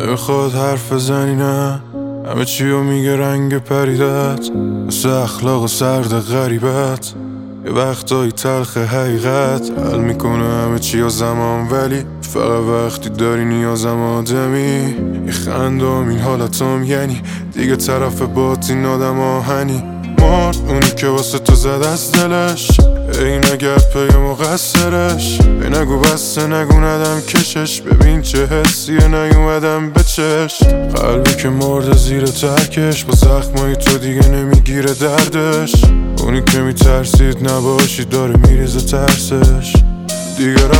نمیخواد حرف بزنی نه، همه چیو میگه رنگ پریدت، مثل اخلاق سرد غریبت. یه وقتایی تلخ حقیقت حل میکنه همه چی یا زمان، ولی فقط وقتی داری نیازم آدمی. یه خندام این حالتام یعنی دیگه طرف باطین آدم آهنی. مرد اونی که واسه تو زد از دلش، ای نگرد پی مقصرش. ای نگو بسته نگو ندم کشش، ببین چه حسیه نیومدم به چشم. قلبی که مرده زیر ترکش، با زخمای تو دیگه نمیگیره دردش. اونی که میترسید نباشی داره میریزه ترسش. دیگه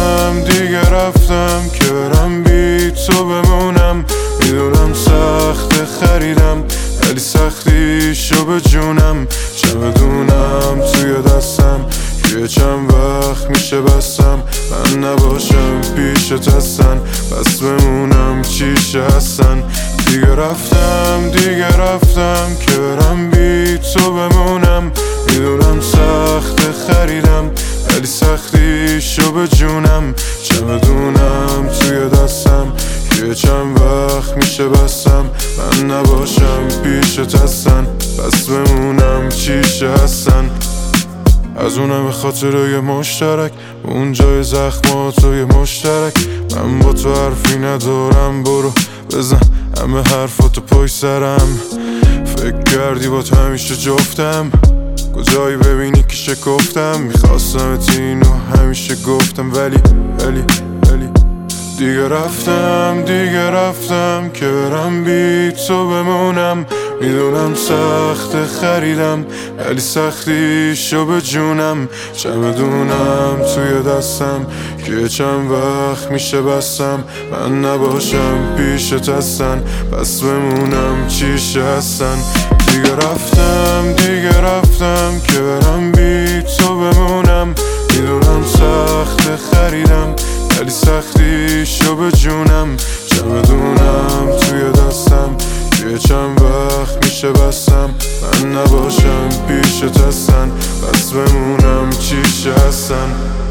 رفتم که برم بی تو بمونم. میدونم سخت خریدم ولی سختیشو به جونم. چه بدونم توی دستم یه چند وقت میشه بستم. من نباشم پیشت هستن بس بمونم چیشه هستن. دیگه رفتم که برم بی تو بمونم. میدونم سخت خریدم ولی سختیشو به جونم. چه بدونم توی دستم یه چند وقت میشه بستم. من نباشم پیشت هستن بس بمونم چیشه هستن. از اونم به خاطر یه مشترک، اون جای زخماتو یه مشترک. من با تو حرفی ندارم، برو بزن همه حرفاتو پای سرم. فکر کردی با تو همیشه جفتم، کجایی ببینی که شکفتم. میخواستم اینو همیشه گفتم ولی دیگه رفتم که برم بی تو بمونم. میدونم سخت خریدم ولی سختیشو به جونم. چه بدونم توی دستم که چند وقت میشه بستم. من نباشم پیشت هستن بس بمونم چیشه هستن. دیگه رفتم که برم بی تو بمونم. میدونم سخت خریدم ولی سختیشو به جونم. چه بدونم توی دستم یه چند وقت میشه بستم. من نباشم پیشت هستن بس بمونم چیشه هستن.